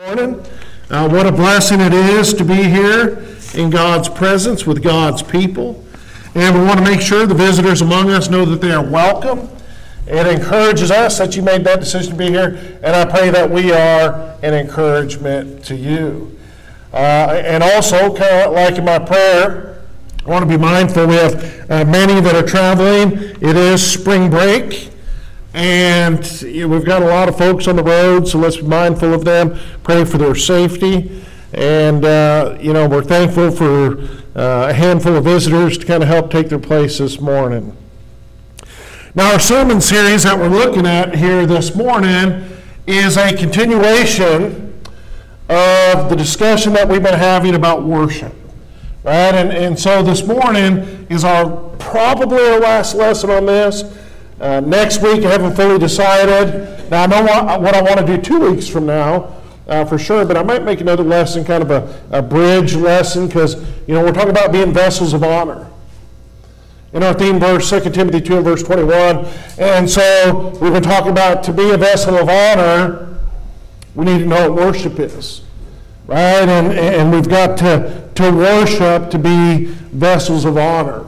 Morning. What a blessing it is to be here in God's presence with God's people. And we want to make sure the visitors among us know that they are welcome. It encourages us that you made that decision to be here, and I pray that we are an encouragement to you. And also, kind of like in my prayer, I want to be mindful we have many that are traveling. It is spring break. And we've got a lot of folks on the road, so let's be mindful of them, pray for their safety. And, we're thankful for a handful of visitors to kind of help take their place this morning. Now, our sermon series that we're looking at here this morning is a continuation of the discussion that we've been having about worship. Right? And so this morning is probably our last lesson on this. Next week, I haven't fully decided. Now, I know what I want to do 2 weeks from now, for sure, but I might make another lesson, kind of a bridge lesson, because, we're talking about being vessels of honor. In our theme verse, 2 Timothy 2 and verse 21, and so we've been talking about to be a vessel of honor, we need to know what worship is, right? And we've got to worship to be vessels of honor.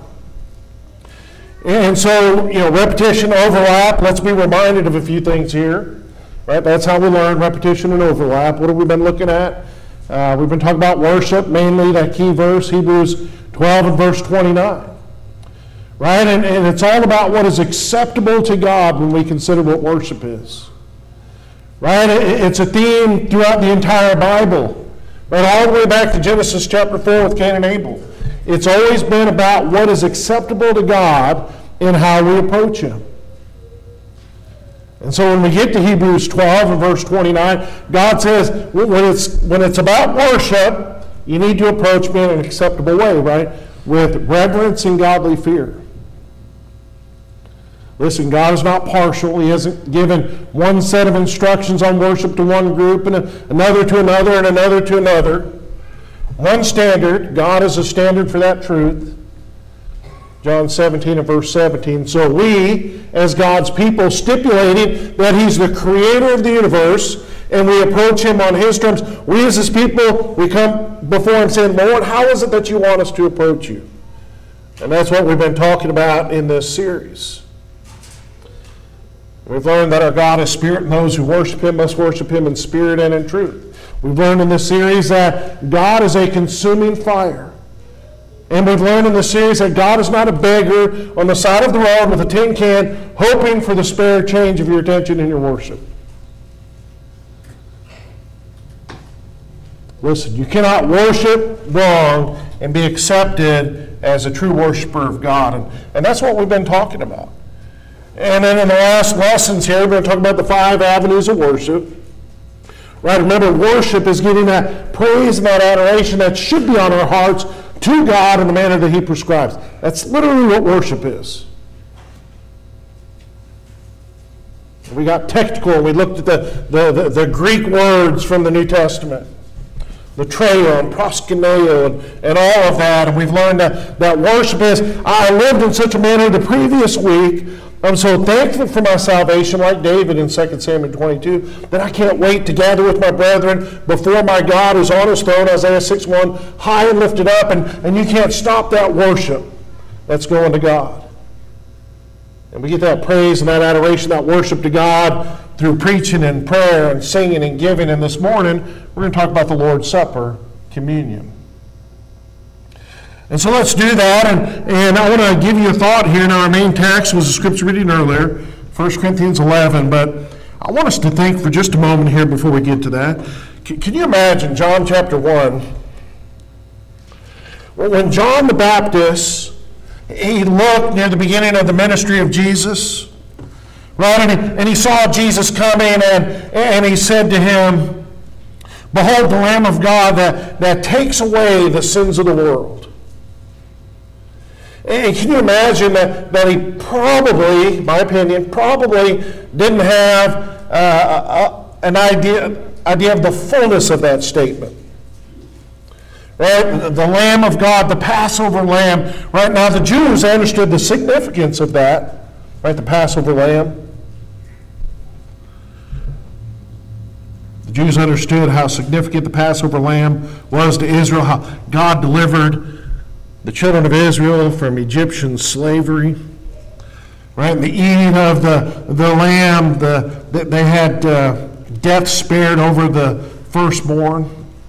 And so, repetition, overlap, let's be reminded of a few things here, right? That's how we learn, repetition and overlap. What have we been looking at? We've been talking about worship, mainly that key verse, Hebrews 12 and verse 29, right? And it's all about what is acceptable to God when we consider what worship is, right? It's a theme throughout the entire Bible, right? All the way back to Genesis chapter 4 with Cain and Abel. It's always been about what is acceptable to God and how we approach Him. And so when we get to Hebrews 12 and verse 29, God says when it's about worship, you need to approach me in an acceptable way, right? With reverence and godly fear. Listen, God is not partial. He hasn't given one set of instructions on worship to one group and another to another and another to another. One standard, God is a standard for that truth. John 17 and verse 17. So we, as God's people, stipulating that He's the creator of the universe, and we approach Him on His terms. We as His people, we come before Him saying, Lord, how is it that you want us to approach you? And that's what we've been talking about in this series. We've learned that our God is spirit, and those who worship Him must worship Him in spirit and in truth. We've learned in this series that God is a consuming fire. And we've learned in this series that God is not a beggar on the side of the road with a tin can hoping for the spare change of your attention in your worship. Listen, you cannot worship wrong and be accepted as a true worshiper of God. And that's what we've been talking about. And then in the last lessons here, we're going to talk about the 5 avenues of worship. Right, remember, worship is giving that praise and that adoration that should be on our hearts to God in the manner that He prescribes. That's literally what worship is. We got technical. We looked at the Greek words from the New Testament. The treon, proskuneo, and all of that. And we've learned that worship is, I lived in such a manner the previous week. I'm so thankful for my salvation, like David in 2 Samuel 22, that I can't wait to gather with my brethren before my God who's on His throne, Isaiah 6:1, high and lifted up, and you can't stop that worship that's going to God. And we get that praise and that adoration, that worship to God through preaching and prayer and singing and giving. And this morning, we're going to talk about the Lord's Supper, communion. And so let's do that, and I want to give you a thought here. Now, our main text was the scripture reading earlier, 1 Corinthians 11, but I want us to think for just a moment here before we get to that. Can you imagine John chapter 1? When John the Baptist, he looked near the beginning of the ministry of Jesus, right, and he saw Jesus coming, and he said to him, Behold the Lamb of God that takes away the sins of the world. And can you imagine that he probably, in my opinion, didn't have an idea of the fullness of that statement. Right? The Lamb of God, the Passover Lamb. Right now, the Jews understood the significance of that. Right? The Passover Lamb. The Jews understood how significant the Passover lamb was to Israel, how God delivered the children of Israel from Egyptian slavery. Right? And the eating of the lamb, they had death spared over the firstborn.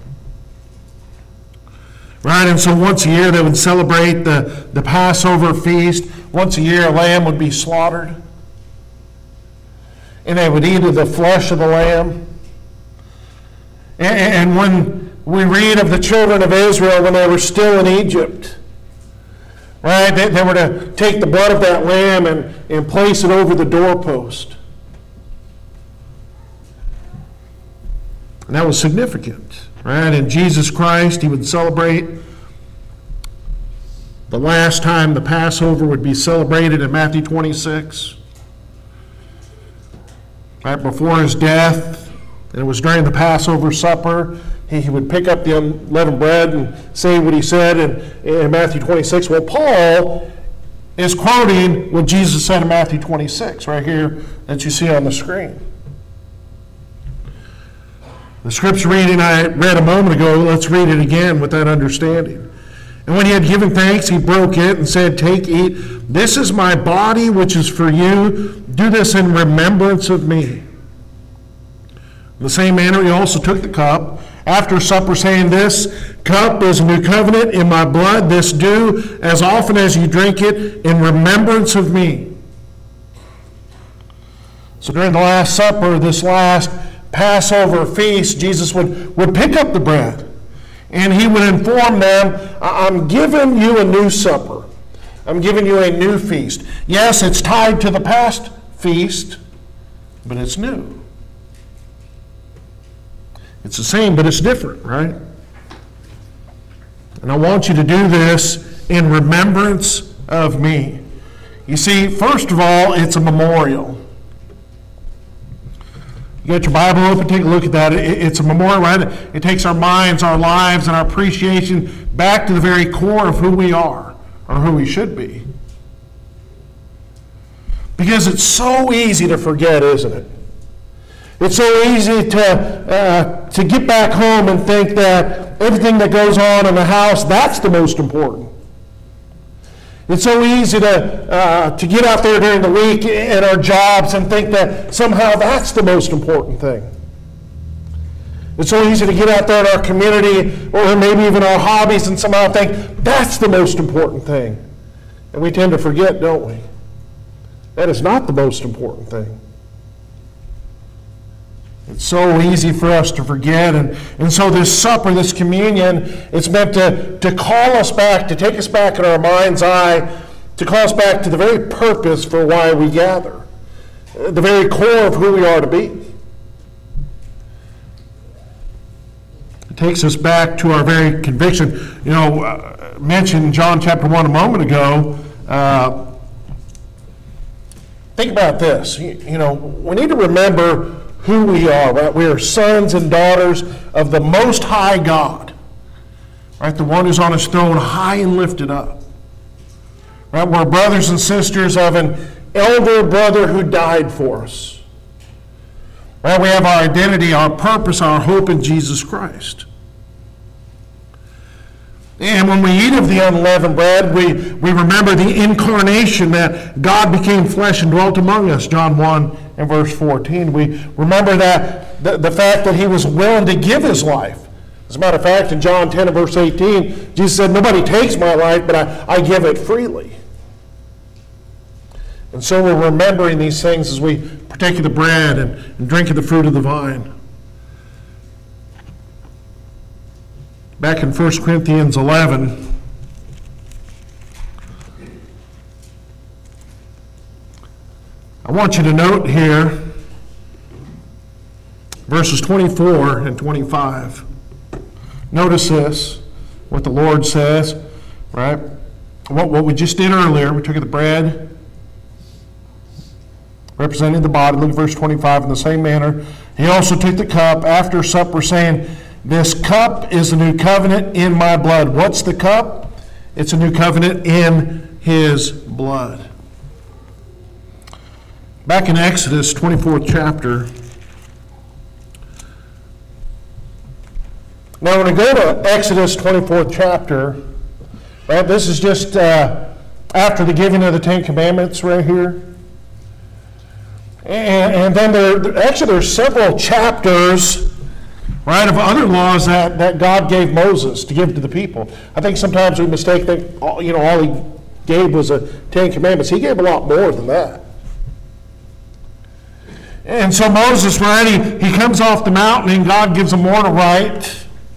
Right? And so once a year they would celebrate the Passover feast. Once a year a lamb would be slaughtered. And they would eat of the flesh of the lamb. And when we read of the children of Israel when they were still in Egypt, right, they were to take the blood of that lamb and place it over the doorpost. And that was significant, right? And Jesus Christ, he would celebrate the last time the Passover would be celebrated in Matthew 26. Right before his death, and it was during the Passover supper, he would pick up the unleavened bread and say what he said in Matthew 26. Well, Paul is quoting what Jesus said in Matthew 26, right here that you see on the screen. The scripture reading I read a moment ago, let's read it again with that understanding. And when he had given thanks, he broke it and said, "Take, eat. This is my body, which is for you. Do this in remembrance of me." In the same manner, he also took the cup after supper, saying, "This cup is a new covenant in my blood. This do as often as you drink it in remembrance of me." So during the Last Supper, this last Passover feast, Jesus would pick up the bread. And he would inform them, "I'm giving you a new supper. I'm giving you a new feast." Yes, it's tied to the past feast, but it's new. It's the same, but it's different, right? And I want you to do this in remembrance of me. You see, first of all, it's a memorial. You got your Bible open, take a look at that. It's a memorial, right? It takes our minds, our lives, and our appreciation back to the very core of who we are, or who we should be. Because it's so easy to forget, isn't it? It's so easy to get back home and think that everything that goes on in the house, that's the most important. It's so easy to get out there during the week in our jobs and think that somehow that's the most important thing. It's so easy to get out there in our community or maybe even our hobbies and somehow think that's the most important thing. And we tend to forget, don't we? That is not the most important thing. It's so easy for us to forget. And so this supper, this communion, it's meant to call us back, to take us back in our mind's eye, to call us back to the very purpose for why we gather, the very core of who we are to be. It takes us back to our very conviction. You know, mentioned John chapter 1 a moment ago. Think about this. You know, we need to remember who we are, right? We are sons and daughters of the Most High God, right? The one who's on his throne, high and lifted up, right? We're brothers and sisters of an elder brother who died for us, right? We have our identity, our purpose, our hope in Jesus Christ. And when we eat of the unleavened bread, we remember the incarnation, that God became flesh and dwelt among us, John 1 and verse 14. We remember that the fact that he was willing to give his life. As a matter of fact, in John 10 and verse 18, Jesus said, "Nobody takes my life, but I give it freely." And so we're remembering these things as we partake of the bread and drink of the fruit of the vine. Back in 1 Corinthians 11, I want you to note here verses 24 and 25. Notice this, what the Lord says, right? What we just did earlier, we took the bread, representing the body. Look at verse 25. In the same manner, he also took the cup after supper, saying, "This cup is the new covenant in my blood." What's the cup? It's a new covenant in his blood. Back in Exodus 24th chapter, Now, when we go to Exodus 24th chapter, right, this is just after the giving of the Ten Commandments right here. And then there's several chapters, right, of other laws that God gave Moses to give to the people. I think sometimes we mistake that, all he gave was the Ten Commandments. He gave a lot more than that. And so Moses, right, he comes off the mountain and God gives him more to write.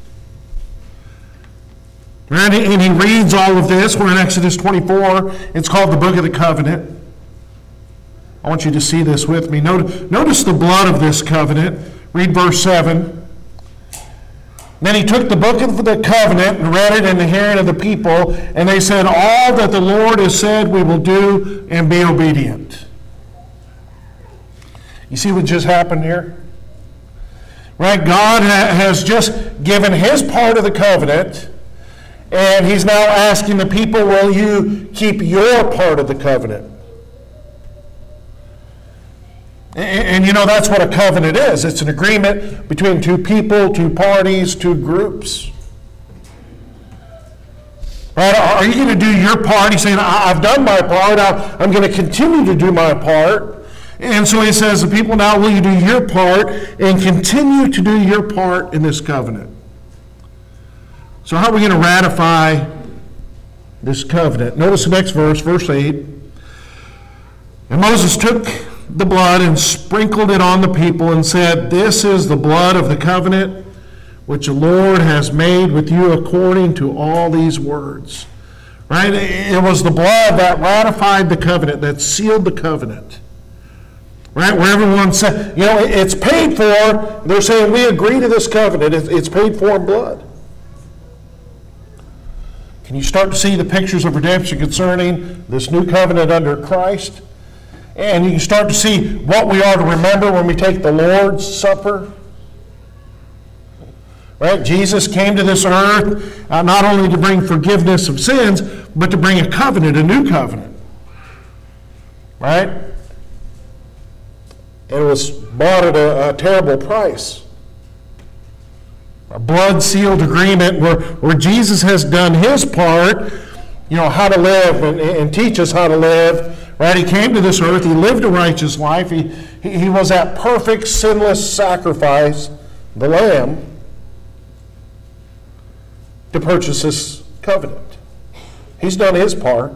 Right, and he reads all of this. We're in Exodus 24. It's called the Book of the Covenant. I want you to see this with me. Notice the blood of this covenant. Read verse 7. Then he took the book of the covenant and read it in the hearing of the people, and they said, all that the Lord has said we will do and be obedient. You see what just happened here? Right, God has just given his part of the covenant, and he's now asking the people, will you keep your part of the covenant? And that's what a covenant is. It's an agreement between two people, two parties, two groups. Right? Are you going to do your part? He's saying, I've done my part. I'm going to continue to do my part. And so he says, the people now, will you do your part and continue to do your part in this covenant? So how are we going to ratify this covenant? Notice the next verse, verse 8. And Moses took the blood and sprinkled it on the people and said, this is the blood of the covenant which the Lord has made with you according to all these words. Right? It was the blood that ratified the covenant, that sealed the covenant. Right? Where everyone said, it's paid for. They're saying, we agree to this covenant. It's paid for in blood. Can you start to see the pictures of redemption concerning this new covenant under Christ? And you can start to see what we are to remember when we take the Lord's Supper. Right? Jesus came to this earth not only to bring forgiveness of sins, but to bring a covenant, a new covenant. Right? And it was bought at a terrible price. A blood-sealed agreement where Jesus has done his part, how to live and teach us how to live. Right? He came to this earth. He lived a righteous life. He was that perfect, sinless sacrifice, the Lamb, to purchase this covenant. He's done his part.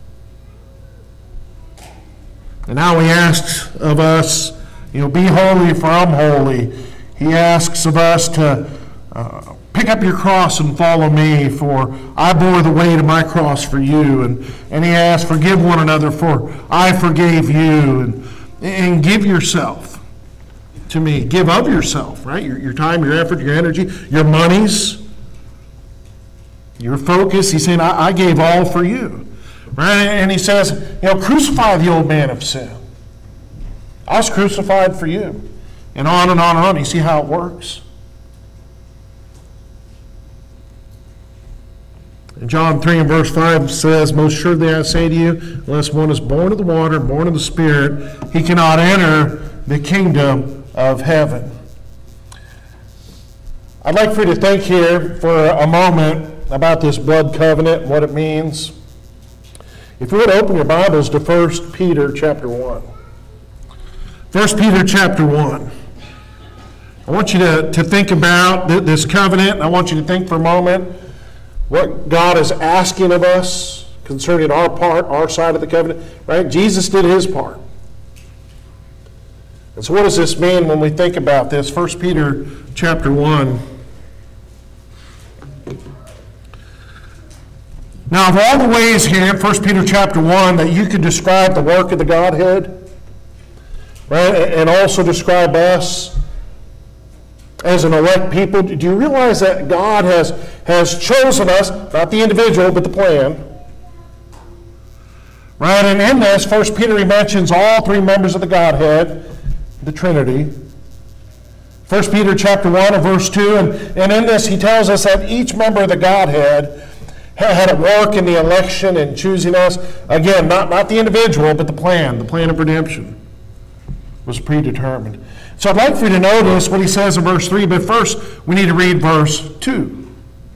And now he asks of us, be holy for I'm holy. He asks of us to pick up your cross and follow me, for I bore the weight of my cross for you. And he asks, forgive one another, for I forgave you. And give yourself to me. Give of yourself, right? Your time, your effort, your energy, your monies, your focus. He's saying, I gave all for you. Right? And he says, crucify the old man of sin. I was crucified for you. And on and on and on. You see how it works? And John 3 and verse 5 says, most surely I say to you, unless one is born of the water, born of the Spirit, he cannot enter the kingdom of heaven. I'd like for you to think here for a moment about this blood covenant and what it means. If you would open your Bibles to 1 Peter chapter 1. 1 Peter chapter 1. I want you to think about this covenant. I want you to think for a moment what God is asking of us concerning our part, our side of the covenant. Right? Jesus did his part. And so what does this mean when we think about this? 1 Peter chapter 1. Now, of all the ways here in 1 Peter chapter 1 that you could describe the work of the Godhead, right, and also describe us as an elect people, do you realize that God has chosen us, not the individual, but the plan? Right, and in this, 1 Peter, he mentions all three members of the Godhead, the Trinity. 1 Peter chapter 1 and verse 2, and in this he tells us that each member of the Godhead had a work in the election and choosing us. Again, not the individual, but the plan of redemption was predetermined. So I'd like for you to notice what he says in verse 3, but first we need to read verse 2.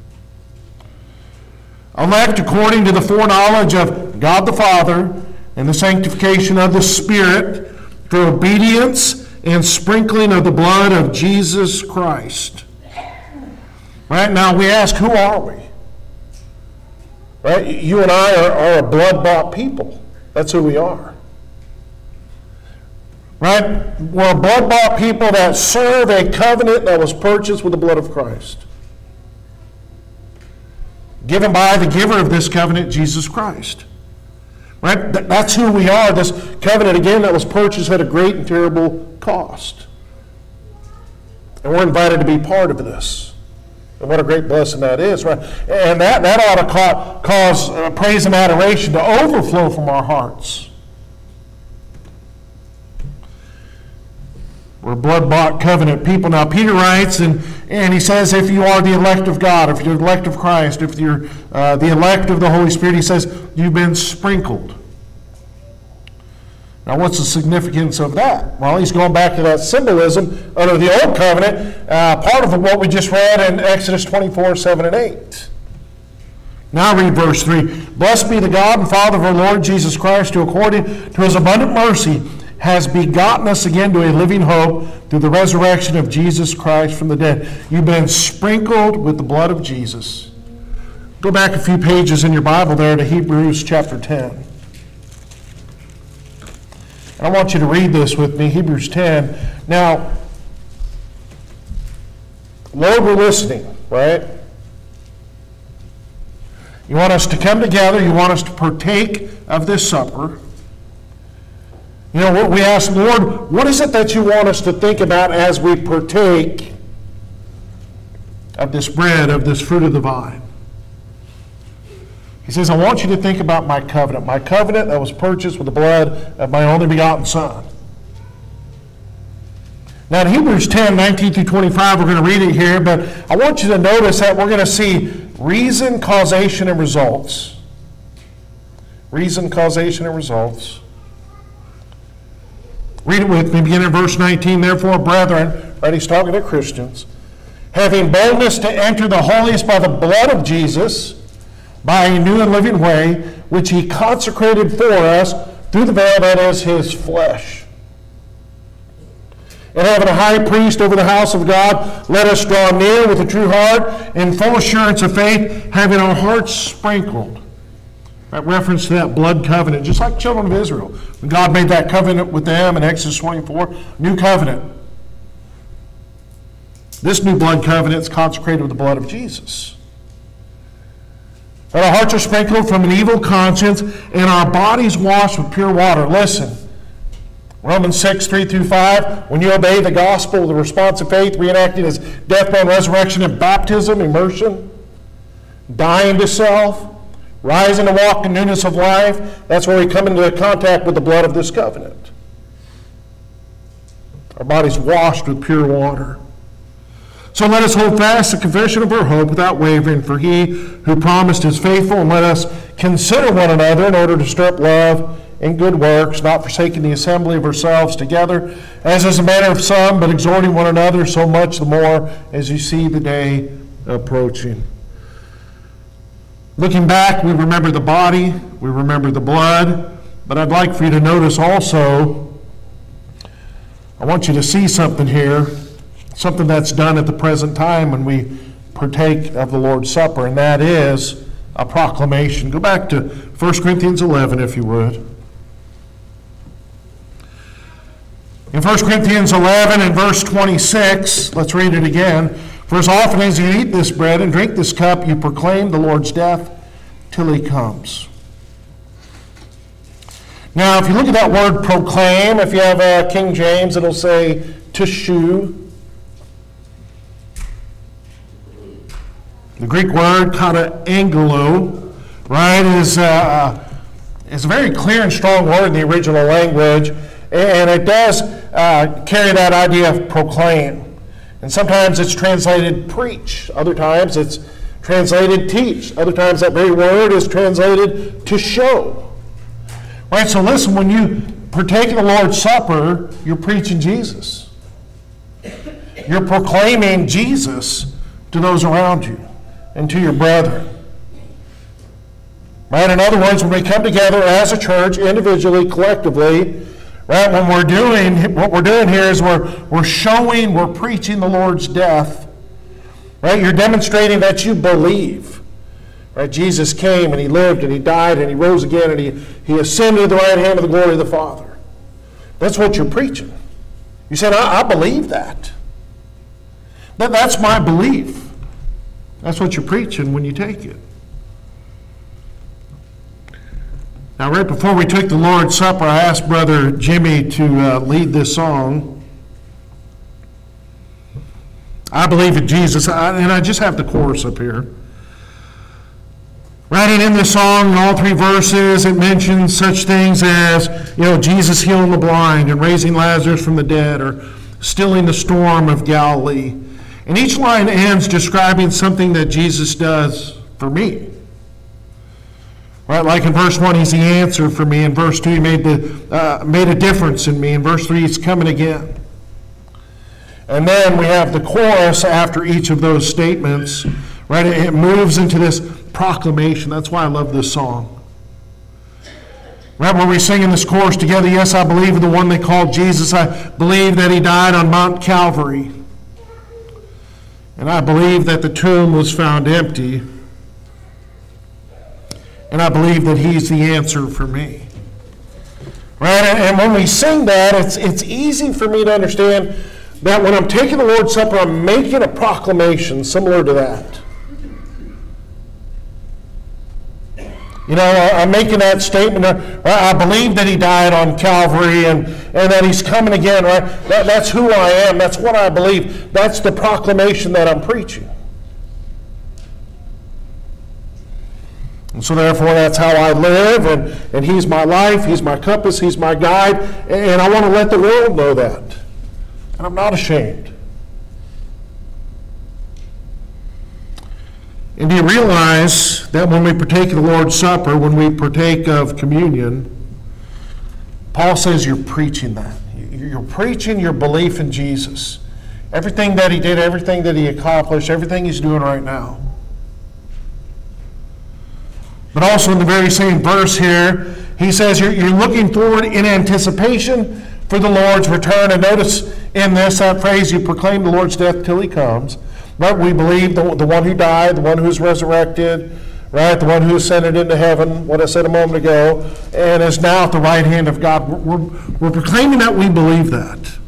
Elect according to the foreknowledge of God the Father and the sanctification of the Spirit for obedience and sprinkling of the blood of Jesus Christ. Right now we ask, who are we? Right? You and I are a blood-bought people. That's who we are. Right? We're a blood-bought people that serve a covenant that was purchased with the blood of Christ. Given by the giver of this covenant, Jesus Christ. Right? That's who we are. This covenant, again, that was purchased at a great and terrible cost. And we're invited to be part of this. And what a great blessing that is, right? And that ought to cause praise and adoration to overflow from our hearts. We're blood-bought covenant people. Now, Peter writes, and he says, if you are the elect of God, if you're the elect of Christ, if you're the elect of the Holy Spirit, he says, you've been sprinkled. Now, what's the significance of that? Well, he's going back to that symbolism under the Old Covenant, part of what we just read in Exodus 24, 7 and 8. Now read verse 3. Blessed be the God and Father of our Lord Jesus Christ, who according to his abundant mercy has begotten us again to a living hope through the resurrection of Jesus Christ from the dead. You've been sprinkled with the blood of Jesus. Go back a few pages in your Bible there to Hebrews chapter 10. And I want you to read this with me, Hebrews 10. Now, Lord, we're listening, right? You want us to come together. You want us to partake of this supper. You know, we ask, Lord, what is it that you want us to think about as we partake of this bread, of this fruit of the vine? He says, I want you to think about my covenant that was purchased with the blood of my only begotten Son. Now in Hebrews 10, 19 through 25, we're going to read it here, but I want you to notice that we're going to see reason, causation, and results. Reason, causation, and results. Read it with me, beginning in verse 19. Therefore, brethren, right, he's talking to Christians, having boldness to enter the holiest by the blood of Jesus, by a new and living way, which he consecrated for us through the veil that is his flesh. And having a high priest over the house of God, let us draw near with a true heart in full assurance of faith, having our hearts sprinkled. That reference to that blood covenant, just like the children of Israel. When God made that covenant with them in Exodus 24, new covenant. This new blood covenant is consecrated with the blood of Jesus. And our hearts are sprinkled from an evil conscience, and our bodies washed with pure water. Listen, Romans 6, 3 through 5, when you obey the gospel, the response of faith, reenacting his death, burial, resurrection, and baptism, immersion, dying to self, rising to walk in newness of life, that's where we come into contact with the blood of this covenant. Our bodies washed with pure water. So let us hold fast the confession of our hope without wavering, for he who promised is faithful, and let us consider one another in order to stir up love and good works, not forsaking the assembly of ourselves together, as is the manner of some, but exhorting one another so much the more as you see the day approaching. Looking back, we remember the body, we remember the blood, but I'd like for you to notice also, I want you to see something here, something that's done at the present time when we partake of the Lord's Supper, and that is a proclamation. Go back to 1 Corinthians 11, if you would. In 1 Corinthians 11 and verse 26, let's read it again. For as often as you eat this bread and drink this cup, you proclaim the Lord's death till he comes. Now, if you look at that word proclaim, if you have King James, it'll say to shew. The Greek word kataangelo, right, is a very clear and strong word in the original language, and it does carry that idea of proclaim. And sometimes it's translated preach. Other times it's translated teach. Other times that very word is translated to show. Right, so listen, when you partake of the Lord's Supper, you're preaching Jesus. you're proclaiming Jesus to those around you and to your brethren. Right? In other words, when we come together as a church, individually, collectively, right, what we're doing here is we're preaching the Lord's death. Right? You're demonstrating that you believe. Right? Jesus came and he lived and he died and he rose again and he ascended to the right hand of the glory of the Father. That's what you're preaching. You said, I believe that. That's my belief. That's what you're preaching when you take it. Now, right before we took the Lord's Supper, I asked Brother Jimmy to lead this song. I believe in Jesus, and I just have the chorus up here. Right, and in the song, in all three verses, it mentions such things as, Jesus healing the blind and raising Lazarus from the dead or stilling the storm of Galilee. And each line ends describing something that Jesus does for me. Right, like in verse 1, he's the answer for me. In verse 2, he made a difference in me. In verse 3, he's coming again. And then we have the chorus after each of those statements. Right, it moves into this proclamation. That's why I love this song. Right, when we sing in this chorus together, yes, I believe in the one they called Jesus. I believe that he died on Mount Calvary. And I believe that the tomb was found empty. And I believe that he's the answer for me. Right? And when we sing that, it's easy for me to understand that when I'm taking the Lord's Supper, I'm making a proclamation similar to that. I'm making that statement. I believe that he died on Calvary and that he's coming again. Right? That's who I am. That's what I believe. That's the proclamation that I'm preaching. And so therefore, that's how I live, and he's my life, he's my compass, he's my guide, and I want to let the world know that. And I'm not ashamed. And do you realize that when we partake of the Lord's Supper, when we partake of communion, Paul says you're preaching that. You're preaching your belief in Jesus. Everything that he did, everything that he accomplished, everything he's doing right now. But also in the very same verse here, he says you're looking forward in anticipation for the Lord's return. And notice in that phrase, you proclaim the Lord's death till he comes. Right? We believe the one who died, the one who's resurrected, right? The one who ascended into heaven, what I said a moment ago, and is now at the right hand of God. We're proclaiming that we believe that.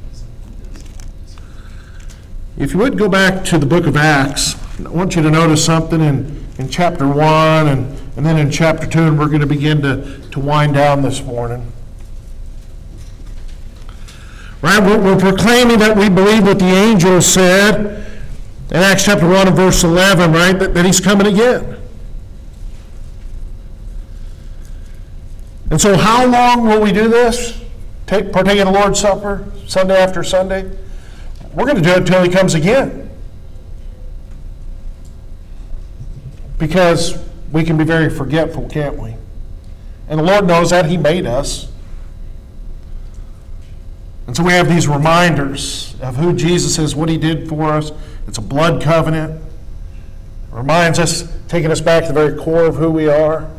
If you would go back to the book of Acts, I want you to notice something in chapter 1 and then in chapter 2, and we're going to begin to wind down this morning. Right? We're proclaiming that we believe what the angel said in Acts chapter 1 and verse 11, right? That he's coming again. And so how long will we do this? Partake of the Lord's Supper, Sunday after Sunday? We're going to do it until he comes again. Because we can be very forgetful, can't we? And the Lord knows that. He made us. And so we have these reminders of who Jesus is, what he did for us. It's a blood covenant. It reminds us, taking us back to the very core of who we are.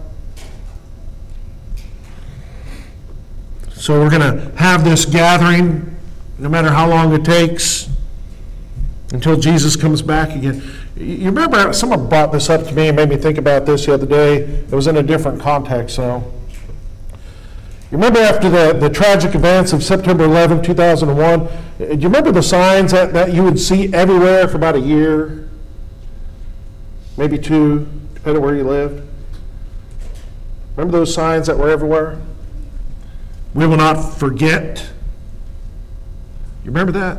So we're going to have this gathering, no matter how long it takes, until Jesus comes back again. You remember, someone brought this up to me and made me think about this the other day. It was in a different context, so. You remember after the tragic events of September 11, 2001, do you remember the signs that you would see everywhere for about a year? Maybe 2, depending on where you lived? Remember those signs that were everywhere? We will not forget. You remember that?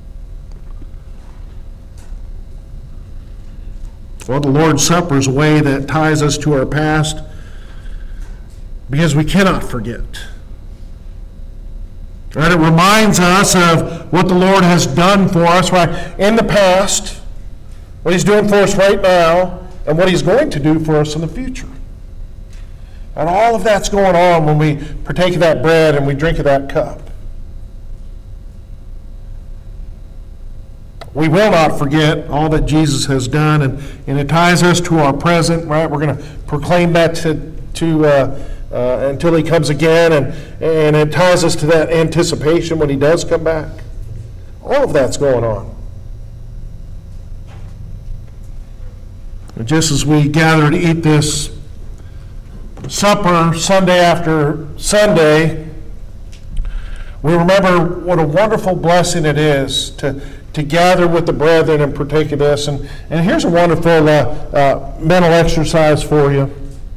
Well, the Lord's Supper is a way that ties us to our past because we cannot forget. Right? It reminds us of what the Lord has done for us right in the past, what he's doing for us right now, and what he's going to do for us in the future. And all of that's going on when we partake of that bread and we drink of that cup. We will not forget all that Jesus has done, and it ties us to our present, right? We're going to proclaim that until he comes again, and it ties us to that anticipation when he does come back. All of that's going on. And just as we gather to eat this supper Sunday after Sunday, we remember what a wonderful blessing it is to gather with the brethren and partake of this. And here's a wonderful mental exercise for you.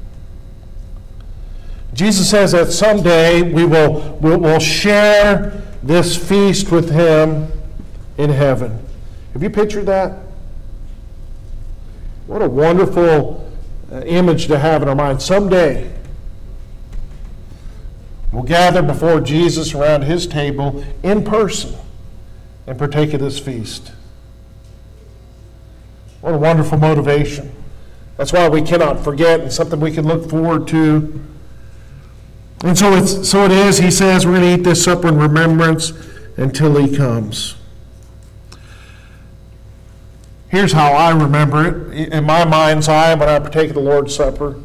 Jesus says that someday we'll share this feast with him in heaven. Have you pictured that? What a wonderful image to have in our mind. Someday we'll gather before Jesus around his table in person and partake of this feast. What a wonderful motivation. That's why we cannot forget, and something we can look forward to. And so it is, he says, we're going to eat this supper in remembrance until he comes. Here's how I remember it in my mind's eye when I partake of the Lord's Supper.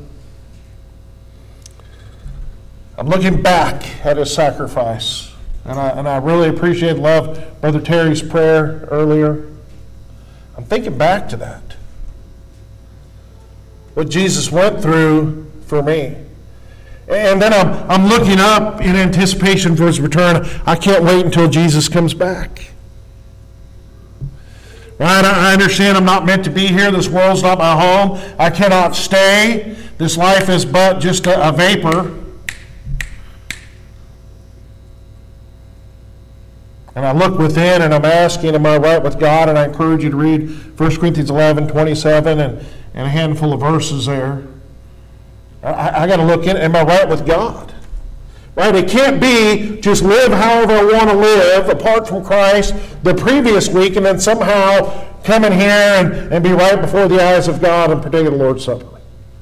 I'm looking back at his sacrifice. And I really appreciate and love Brother Terry's prayer earlier. I'm thinking back to that. What Jesus went through for me. And then I'm looking up in anticipation for his return. I can't wait until Jesus comes back. Right? I understand I'm not meant to be here. This world's not my home. I cannot stay. This life is but just a vapor. And I look within and I'm asking, am I right with God? And I encourage you to read 1 Corinthians 11:27 and a handful of verses there. I got to look in, am I right with God? Right? It can't be just live however I want to live apart from Christ the previous week and then somehow come in here and be right before the eyes of God and partake of the Lord's Supper.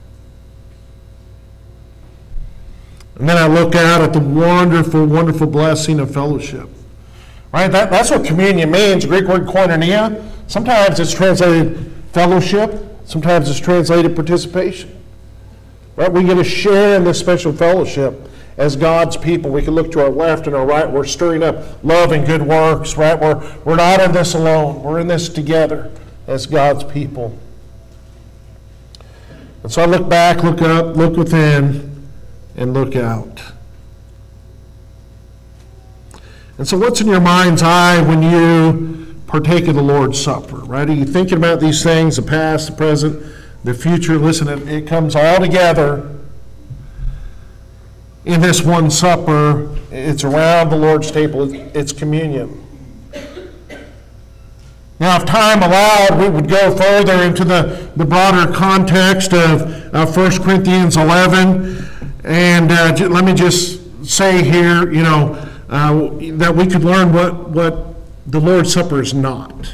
And then I look out at the wonderful, wonderful blessing of fellowship. Right? That's what communion means. The Greek word koinonia. Sometimes it's translated fellowship. Sometimes it's translated participation. Right? We get to share in this special fellowship as God's people. We can look to our left and our right. We're stirring up love and good works. Right? We're not in this alone. We're in this together as God's people. And so I look back, look up, look within, and look out. And so what's in your mind's eye when you partake of the Lord's Supper, right? Are you thinking about these things, the past, the present, the future? Listen, it comes all together in this one supper. It's around the Lord's table. It's communion. Now, if time allowed, we would go further into the broader context of 1 Corinthians 11. And let me just say here, that we could learn what the Lord's Supper is not.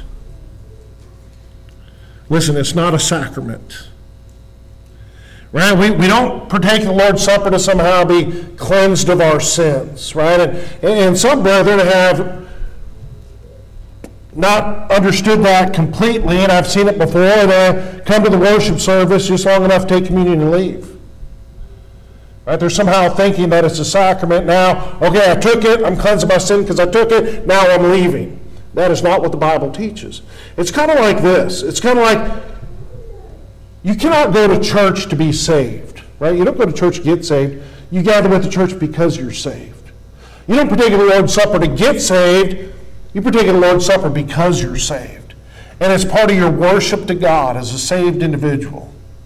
Listen, it's not a sacrament. Right? We don't partake of the Lord's Supper to somehow be cleansed of our sins. Right? And some brethren have not understood that completely, and I've seen it before. They come to the worship service just long enough to take communion and leave. Right? They're somehow thinking that it's a sacrament. Now, okay, I took it, I'm cleansed of my sin because I took it, now I'm leaving. That is not what the Bible teaches. It's kind of like this. It's kind of like you cannot go to church to be saved. Right? You don't go to church to get saved. You gather with the church because you're saved. You don't partake of the Lord's Supper to get saved. You partake of the Lord's Supper because you're saved. And it's part of your worship to God as a saved individual.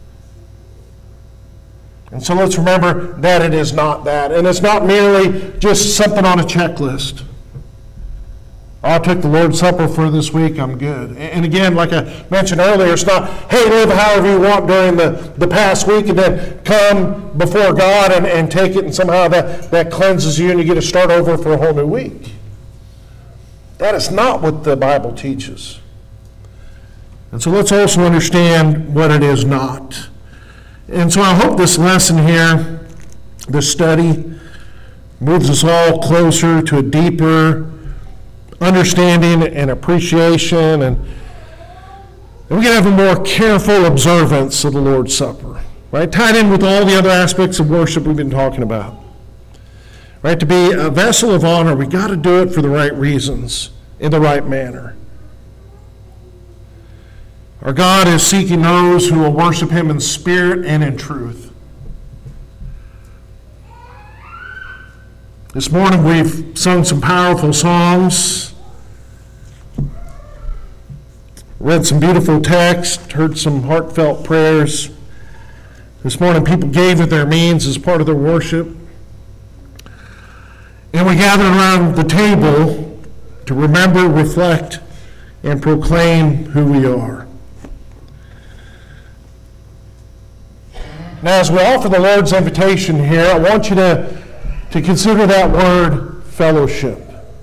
And so let's remember that it is not that. And it's not merely just something on a checklist. I took the Lord's Supper for this week, I'm good. And again, like I mentioned earlier, it's not, hey, live however you want during the past week and then come before God and take it and somehow that cleanses you and you get to start over for a whole new week. That is not what the Bible teaches. And so let's also understand what it is not. And so I hope this lesson here, this study, moves us all closer to a deeper understanding and appreciation, and we can have a more careful observance of the Lord's Supper, right? Tied in with all the other aspects of worship we've been talking about. Right? To be a vessel of honor, we got to do it for the right reasons, in the right manner. Our God is seeking those who will worship Him in spirit and in truth. This morning we've sung some powerful songs, read some beautiful text, heard some heartfelt prayers. This morning people gave of their means as part of their worship. And we gathered around the table to remember, reflect, and proclaim who we are. Now, as we offer the Lord's invitation here, I want you to consider that word fellowship.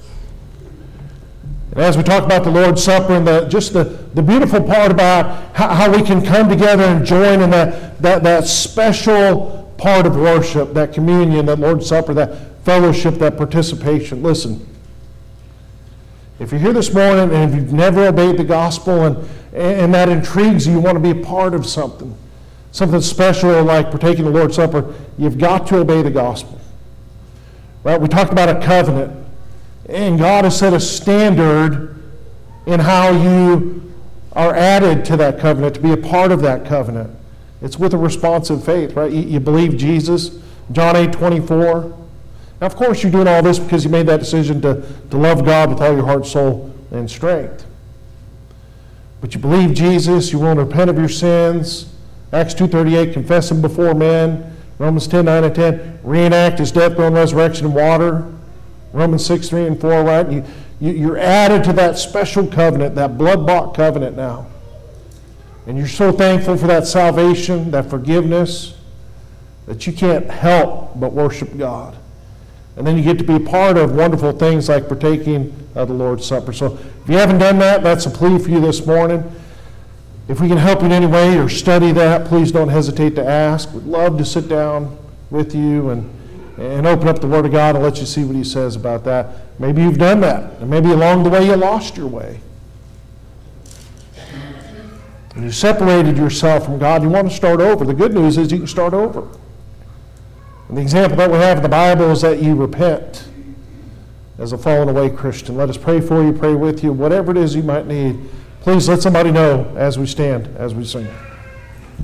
And as we talk about the Lord's Supper and just the beautiful part about how we can come together and join in that special part of worship, that communion, that Lord's Supper, that fellowship, that participation. Listen, if you're here this morning and you've never obeyed the gospel and that intrigues you, you want to be a part of something special like partaking the Lord's Supper, you've got to obey the gospel. Right? We talked about a covenant, and God has set a standard in how you are added to that covenant, to be a part of that covenant. It's with a responsive faith, right? You believe Jesus, John 8:24. Now, of course, you're doing all this because you made that decision to love God with all your heart, soul, and strength. But you believe Jesus, you want to repent of your sins. Acts 2:38, confess Him before men. Romans 10:9 and 10, reenact His death, burial, and resurrection in water. Romans 6:3 and 4, right? You're added to that special covenant, that blood-bought covenant now. And you're so thankful for that salvation, that forgiveness, that you can't help but worship God. And then you get to be a part of wonderful things like partaking of the Lord's Supper. So if you haven't done that, that's a plea for you this morning. If we can help you in any way or study that, please don't hesitate to ask. We'd love to sit down with you and open up the Word of God and let you see what He says about that. Maybe you've done that, and maybe along the way you lost your way. And you separated yourself from God. You want to start over. The good news is you can start over. And the example that we have in the Bible is that you repent as a fallen away Christian. Let us pray for you, pray with you, whatever it is you might need. Please let somebody know as we stand, as we sing.